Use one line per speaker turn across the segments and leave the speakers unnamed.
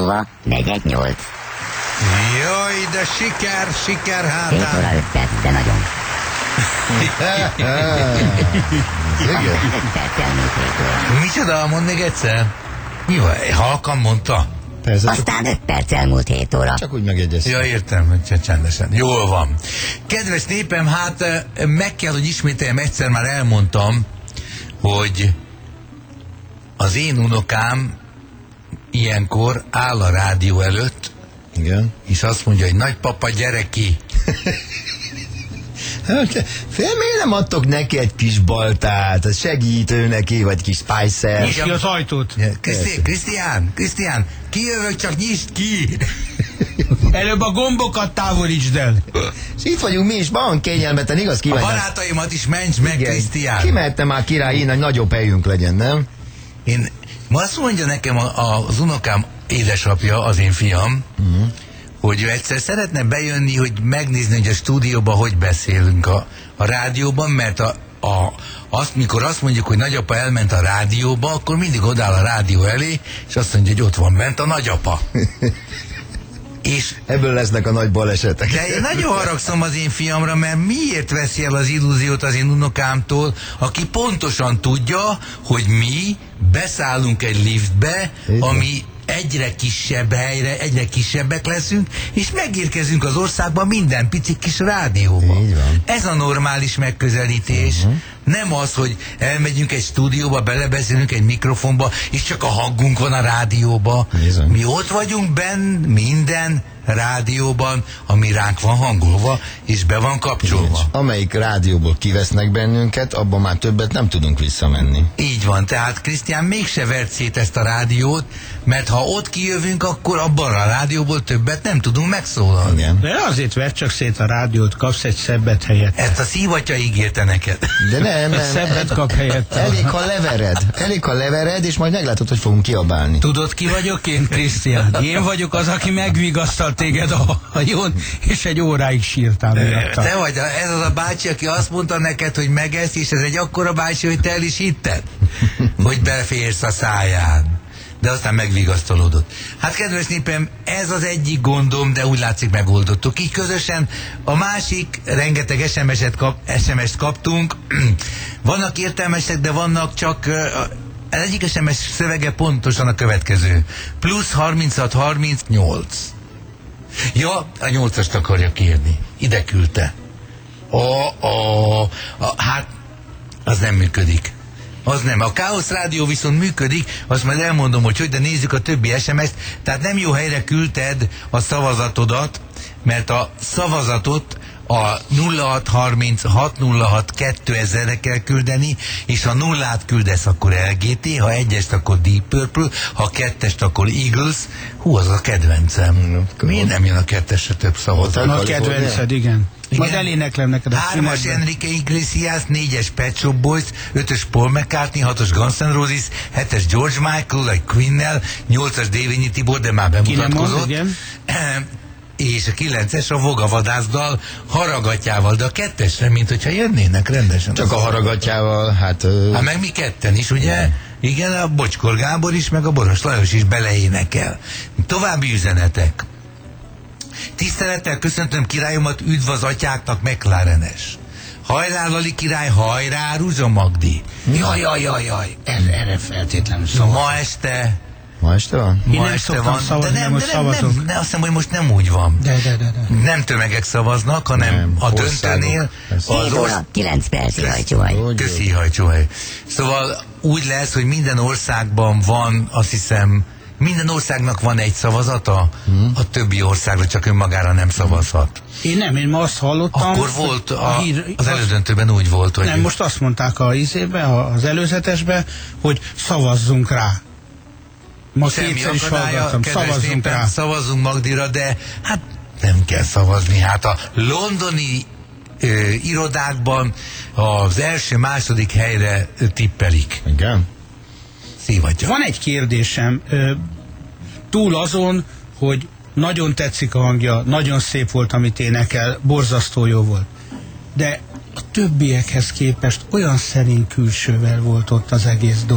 múlva 4-8.
Jaj, de siker
7
hátán.
óra 5 perc, de nagyon.
Igen.
5 perc elmúlt 7 óra.
Micsoda, mondd még egyszer? Mi van? Halkan mondta?
Persze,
Aztán 5 perc elmúlt 7 óra.
csak úgy megegyeztem.
Ja, értem, hogy csendesen. Jól van. Kedves népem, hát meg kell, hogy ismételjem, egyszer már elmondtam, hogy az én unokám ilyenkor áll a rádió előtt,
Igen.
és azt mondja, hogy nagypapa, gyere ki.
Miért nem adtok neki egy kis baltát, az segítő neki, vagy kis spicer?
Nyisd ki az ajtót.
Krisztián, kijövök, csak nyisd ki.
Előbb a gombokat távolítsd el.
És itt vagyunk mi is, van kényelmeten, igaz?
A
Kívánják.
barátaimat is mentsd meg, Krisztián.
Kimehettem már király, innen nagyobb helyünk legyen, nem?
Ma azt mondja nekem az unokám édesapja, az én fiam, hogy ő egyszer szeretne bejönni, hogy megnézni, hogy a stúdióban hogy beszélünk a rádióban, mert mikor azt mondjuk, hogy nagyapa elment a rádióba, akkor mindig odáll a rádió elé, és azt mondja, hogy ott van bent a nagyapa. És
ebből lesznek a nagy balesetek.
de én nagyon haragszom az én fiamra, mert miért veszi el az illúziót az én unokámtól, aki pontosan tudja, hogy mi beszállunk egy liftbe, ami egyre kisebb helyre, egyre kisebbek leszünk, és megérkezünk az országba minden pici kis rádióba.
Így van.
Ez a normális megközelítés. Nem az, hogy elmegyünk egy stúdióba, belebeszélünk egy mikrofonba, és csak a hangunk van a rádióba.
Bizony.
Mi ott vagyunk benn minden rádióban, ami ránk van hangolva, és be van kapcsolva.
Amelyik rádióból kivesznek bennünket, abban már többet nem tudunk visszamenni.
Így van, tehát Krisztián mégse vert szét ezt a rádiót, mert ha ott kijövünk, akkor abban a rádióból többet nem tudunk megszólalni.
Igen.
De azért vedd csak szét a rádiót, kapsz egy szebbet helyett.
Ezt a szívatja ígérte neked.
De nem.
Szebbet kap helyette.
Elég, ha levered, és majd meglátod, hogy fogunk kiabálni.
Tudod, ki vagyok én, Krisztián? Én vagyok az, aki megvigasztalt téged a hajón, és egy óráig sírtál miatta.
Te vagy ez az a bácsi, aki azt mondta neked, hogy megesz, és ez egy akkora bácsi, hogy te el is hitted, hogy beférsz a száján. De aztán megvigasztalódott. Hát kedves népem, ez az egyik gondom, de úgy látszik megoldottuk. Így közösen a másik, rengeteg SMS-t kaptunk. Vannak értelmesek, de vannak csak... Az egyik SMS szövege pontosan a következő. Plusz 36-38. Ja, a 8-ast akarja kérni. Ide küldte. Hát, az nem működik. Az nem. A Káosz Rádió viszont működik, azt majd elmondom, hogy de nézzük a többi SMS-t. Tehát nem jó helyre küldted a szavazatodat, mert a szavazatot a 0636062000-re kell küldeni, és ha 0-át küldesz, akkor LGT, ha 1-est, akkor Deep Purple, ha 2-est, akkor Eagles. Hú, az a kedvencem. Miért nem jön a 2-esre több szavazat?
A kedvenced, igen. Majd eléneklem neked a
3-as Enrique Iglesias, 4-es Pet Shop Boys, 5-ös Paul McCartney, 6-os Guns N' Roses, 7-es George Michael, egy Queen-nel, 8-as Dévényi Tibor, de már bemutatkozott. És a 9-es a Vogavadászddal, Haragatyával, de a 2-esre, mint hogyha jönnének rendesen.
Csak a Haragatyával, hát...
Hát meg mi ketten is, ugye? Igen, a Bocskor Gábor is, meg a Boros Lajos is beleénekel. További üzenetek. Tisztelettel köszöntöm királyomat, üdv az atyáknak, McLarenes. Hajrá, Lali király, hajrá, Ruzsa Magdi. Jaj.
Erre feltétlenül szavaz.
Ma este
van?
Ma este van,
szavazni,
de
most szavazok.
azt hiszem, hogy most nem úgy van.
De.
Nem tömegek szavaznak, hanem
Nem,
a döntőnél.
7 óra 9 perc, hajcsóhaj.
Köszi, hajcsóhaj. Szóval úgy lesz, hogy minden országban van, azt hiszem, minden országnak van egy szavazata, a többi országra csak önmagára nem szavazhat.
Én ma azt hallottam.
Akkor volt, az elődöntőben úgy volt, hogy...
Nem, most azt mondták az előzetesbe, hogy szavazzunk rá. Ma kétszer is hallgattam, szavazzunk rá.
Szavazzunk Magdira, de hát nem kell szavazni. Hát a londoni irodákban az első-második helyre tippelik.
Igen.
Szívatja.
Van egy kérdésem, túl azon, hogy nagyon tetszik a hangja, nagyon szép volt, amit énekel, borzasztó jó volt. De a többiekhez képest olyan szerény külsővel volt ott az egész dolog.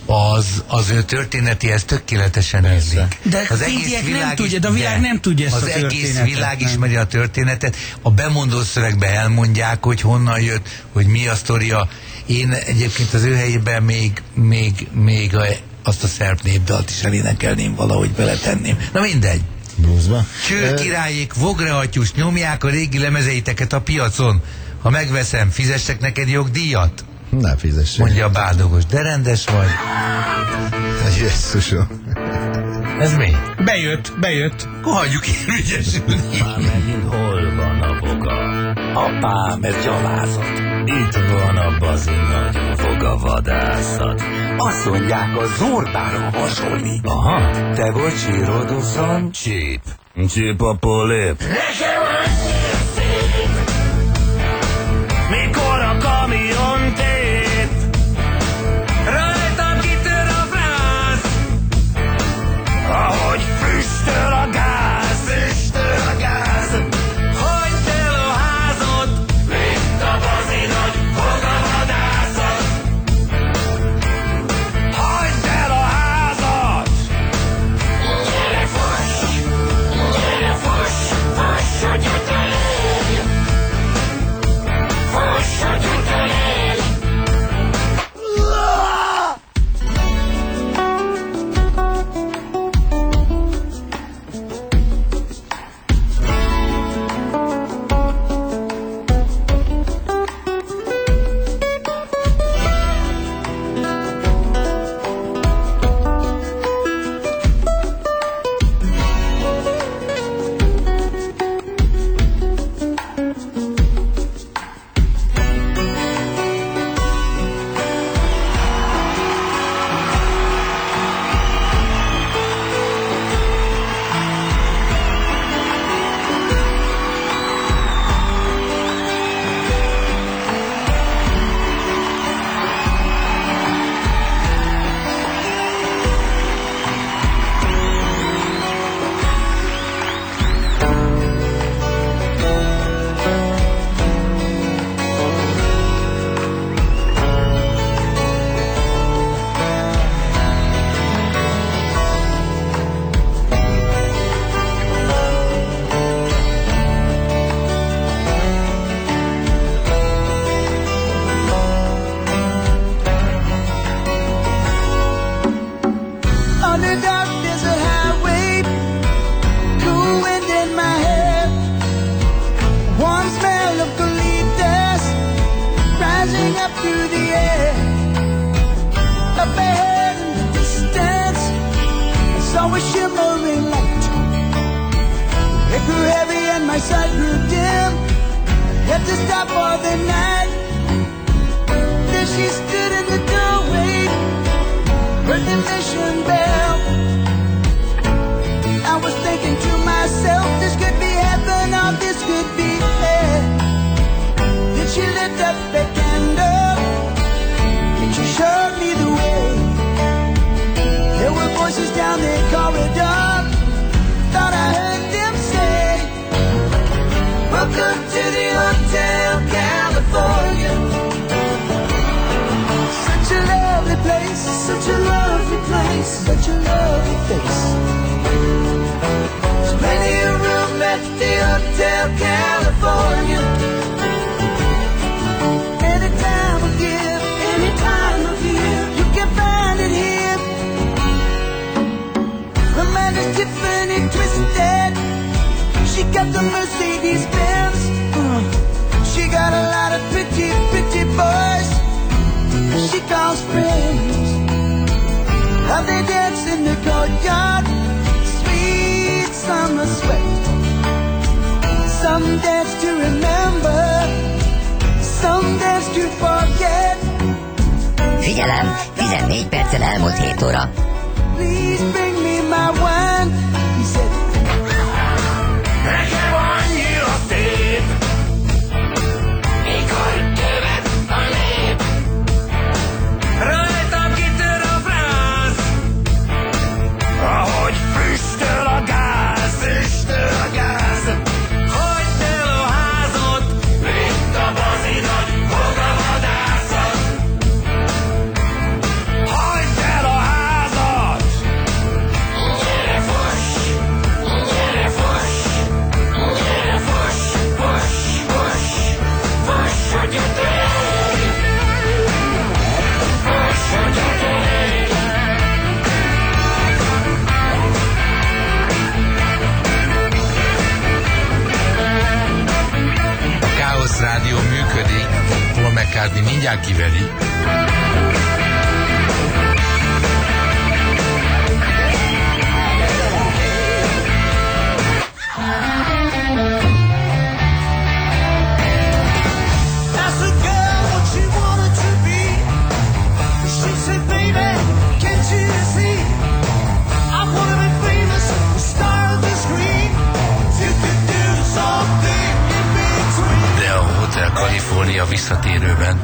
az ő történetéhez tökéletesen illik.
De
az
egész nem tudja, de a világ nem tudja ezt
az
a történetet.
egész világ ismeri a történetet. A bemondó szövegben elmondják, hogy honnan jött, hogy mi a sztoria. Én egyébként az ő helyében még azt a szerb népdalt is elénekelném, valahogy beletenném. Na mindegy.
Bluesba.
Cső királyék, vogreatyus, nyomják a régi lemezeiteket a piacon. Ha megveszem, fizessek neked jogdíjat?
Ne fizessek.
Mondja a báldogos, de rendes vagy.
Jesszusom.
Ez mi?
Bejött.
Akkor hagyjuk én ügyesülni.
Már megint hol van a boga?
Apám, ez gyalázat.
Itt van a bazi nagyon fogavadászat.
Azt mondják, a Zorbára hasonlít.
Aha,
Te vagy Csiroduszon?
csíp. Csíp a polép. Mikor a kamion tép, rajta kitör a frász, ahogy füstöl a gáz, füstöl a gáz. Hagyd el a házat, mint a bazi nagy fogavadászat. Hagyd el a házat. Gyere fuss, fuss, hogy utolérj. Fuss, hogy utolérj.
On the dark desert highway, cool wind in my hair, warm smell of eucalyptus rising up through the air. Up ahead in the distance, I saw a shimmering light. It grew heavy and my sight grew dim. Had to stop for the night. There she stood in the doorway, heard the mission bell. I was thinking to myself, this could be heaven or this could be hell. Then she lit up a candle and she showed me the way. There were voices down the corridor, thought I heard them say, welcome to the Hotel California. Such a lovely place, such a lovely place, such a lovely face. There's plenty of room at the Hotel California. Any time of year, any time of year, you can find it here. The man is Tiffany Twisted. She got the Mercedes Benz. She got a lot of pretty, pretty boys she calls friends. How they dance in the courtyard, sweet summer sweat. Some dance to remember, some dance to forget.
Figyelem, 14 perccel elmúlt 7 óra.
Please bring me my wine, he said.
Nekem annyira szép, mikor követ a nép. Rajta kitör a frász, ahogy füstöl a gáz, füstöl a gáz. Hagyd el a házat, mint a bazi nagy fogavadászat. Hagyd el
McCartney mindjárt kiveri. De a Hotel California visszatérőben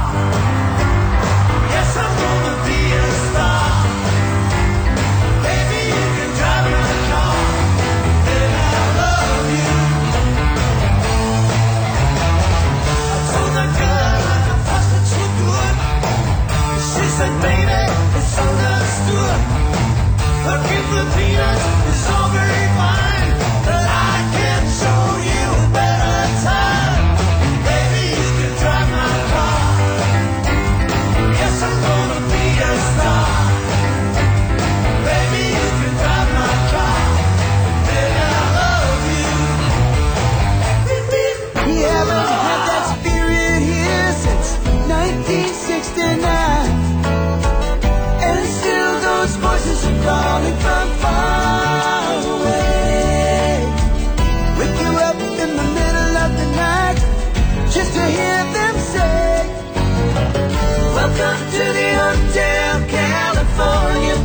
calling from far away. Wake you up in the middle of the night just to hear them say, welcome to the Hotel California.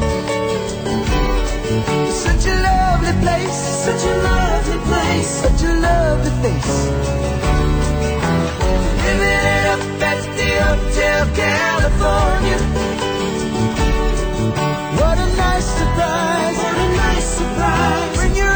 Such a lovely place, such a lovely place, such a lovely place. Living it up at the Hotel California. What a nice surprise, what a nice surprise. Bring your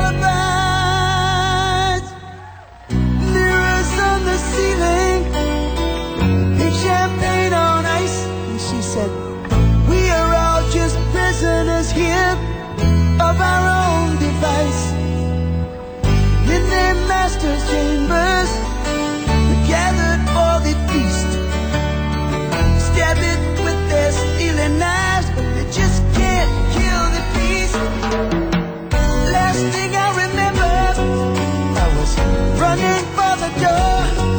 alibis. Mirrors on the ceiling, pink champagne on ice. And she said, we are all just prisoners here of our own device. In their master's chambers, we gathered for the feast. Stab it with their stealing knives, but they just can't kill the peace. Last thing I remember, I was running for the door.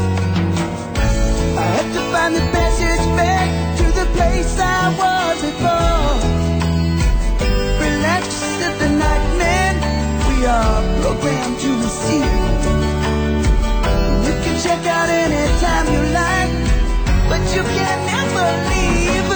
I had to find the passage back to the place I was before. Relax, said the nightman, we are programmed to receive. You can check out anytime you like, but you can never leave.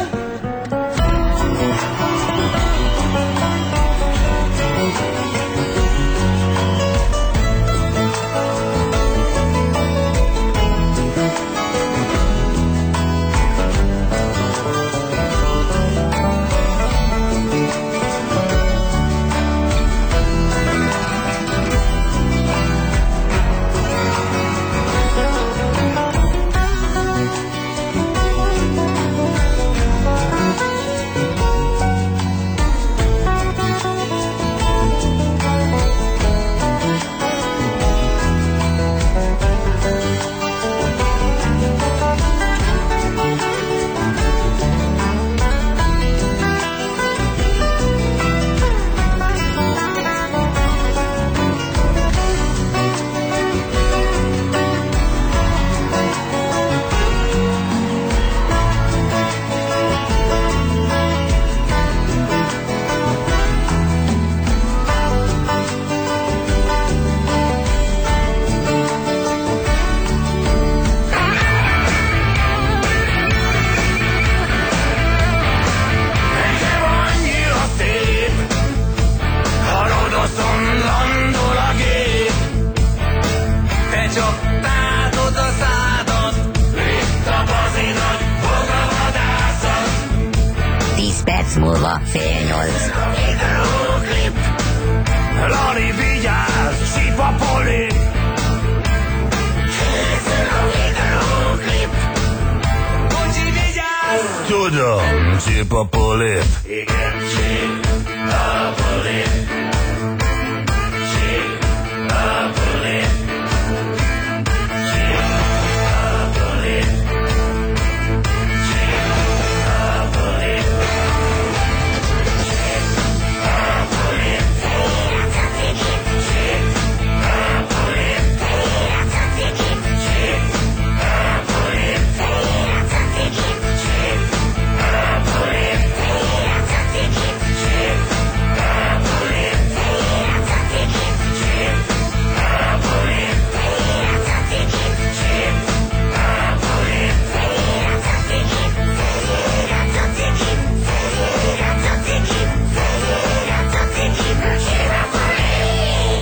Múlva 7:30.
Lali, vigyázz, sípa polip! Készül a videóklip! Bocsi, vigyázz!
Tudom, sípa polip!
Igen, sípa polip!